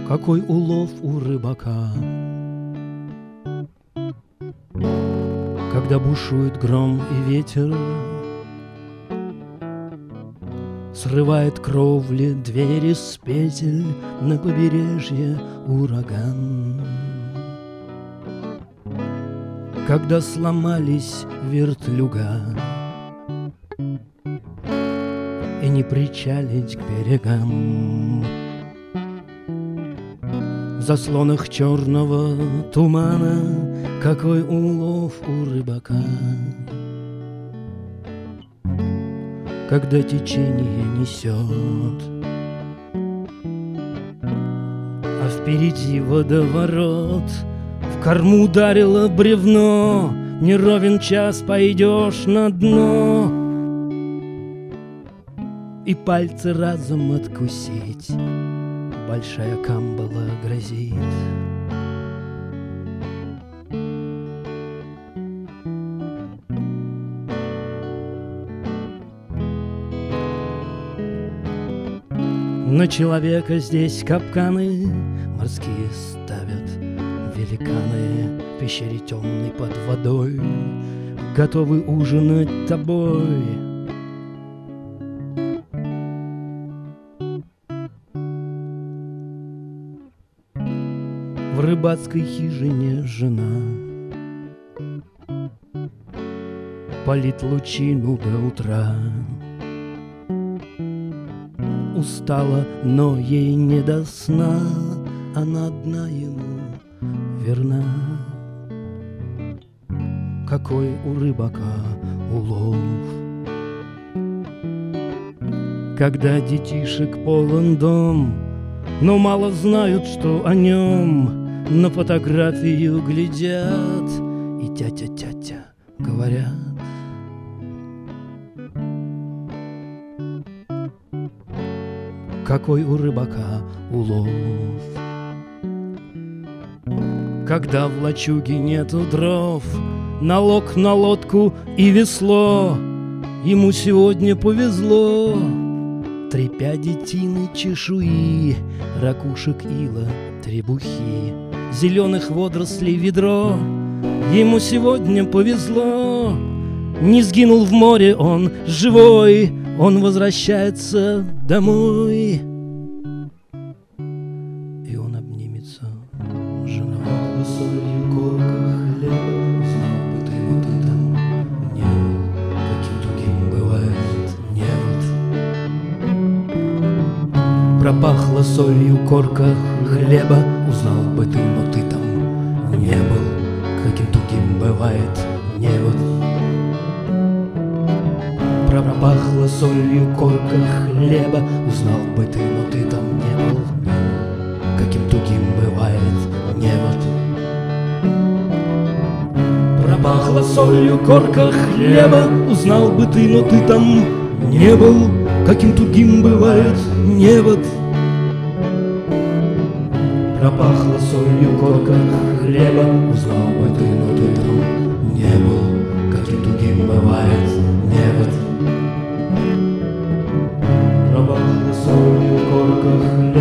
Какой улов у рыбака, когда бушует гром и ветер, срывает кровли, двери с петель, на побережье ураган. Когда сломались вертлюга и не причалить к берегам, в заслонах черного тумана какой улов у рыбака, когда течение несет, а впереди водоворот. В корму ударило бревно, не ровен час пойдешь на дно, и пальцы разом откусить большая камбала грозит. На человека здесь капканы морские ставят великаны, в пещере темной под водой, готовы ужинать тобой. В рыбацкой хижине жена палит лучину до утра. Устала, но ей не до сна, она одна ему верна. Какой у рыбака улов, когда детишек полон дом, но мало знают, что о нем на фотографию глядят и тятя-тятя говорят. Какой у рыбака улов, когда в лачуге нету дров, налог на лодку и весло. Ему сегодня повезло. 3 пяди тины чешуи, ракушек ила, требухи, зеленых водорослей ведро. Ему сегодня повезло. Не сгинул в море он живой, он возвращается домой. И он обнимется с женой. Солью корка хлеба, знал бы ты, вот и там не был, каким другим бывает невод. Пропахла солью корка хлеба, узнал бы ты, но ты там не был, каким тугим бывает невод. Пропахла солью корка хлеба, узнал бы ты, но ты там не был, каким тугим бывает невод. Пропахла солью корка хлеба, узнал бы ты, но ты там не был, каким тугим бывает невод. Пропахла солью корка хлеба, узнал бы ты, но ты там не был, каким тугим бывает невод. Пропахла солью корка хлеба.